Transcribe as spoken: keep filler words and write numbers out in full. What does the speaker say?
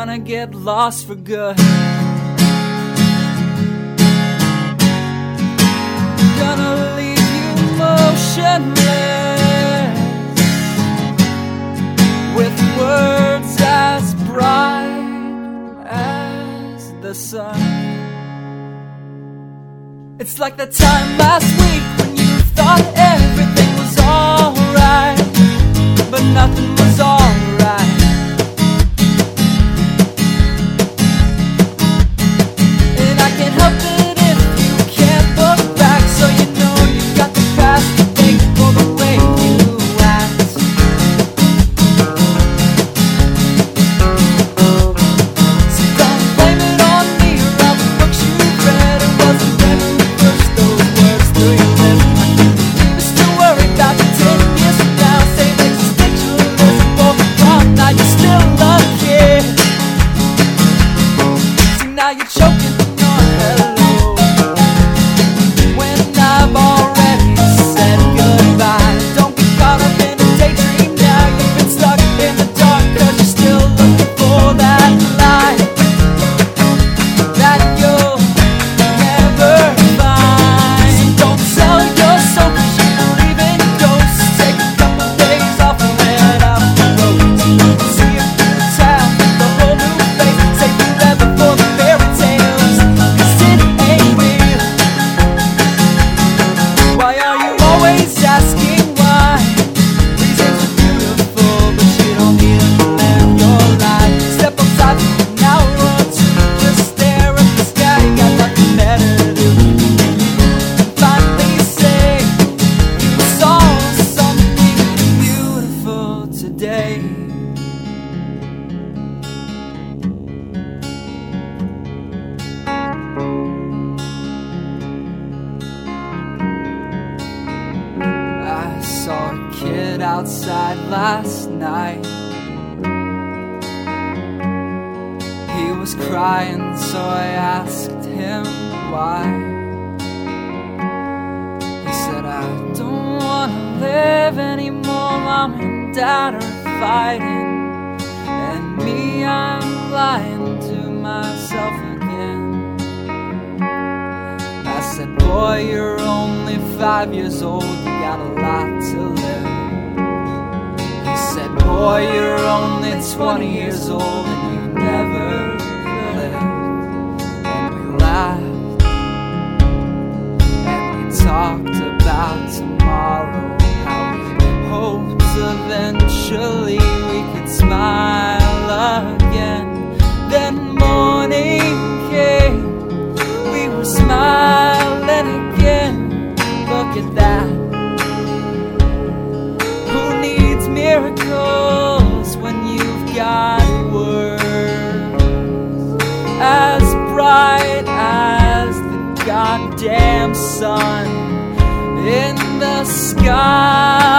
gonna get lost for good. Gonna leave you motionless, with words as bright as the sun. It's like the time last week when you thought everything was alright, but nothing was alright. And I can't help it if you can't look back, so you know you've got the past to thank for the way you act. So don't blame it on me or all the books you read. It wasn't them who pushed those words through your lips. You're still worried about the ten years from now. Same existentialism for the prom night. You still love kids. See, now you're choking on hello when I've already said goodbye. Don't get caught up in a daydream now. You've been stuck in the dark cause you're still looking for that light that you'll never find. Don't sell your soul cause you believe in ghosts. Take a couple days off and head out the road. See a new town with a whole new face. Save you ever for the fairy tales, cause it ain't real. Why are you always asking why? Reasons are beautiful, but you don't need them to live your life. Step outside now or two, just stare at the sky. You got nothing better to do. And finally say you saw something beautiful today. I saw a kid outside last night. He was crying, so I asked him why. He said, I don't wanna live anymore. Mom and Dad are fighting, and me, I'm lying to myself again. I said, boy, you're only five years old, you got a lot to live. He said, boy, you're only twenty years old and you've never lived. And we laughed and we talked about tomorrow, how we hoped eventually we could smile again. Then morning came, we were smiling again. Look at that. Who needs miracles when you've got words as bright as the goddamn sun in the sky?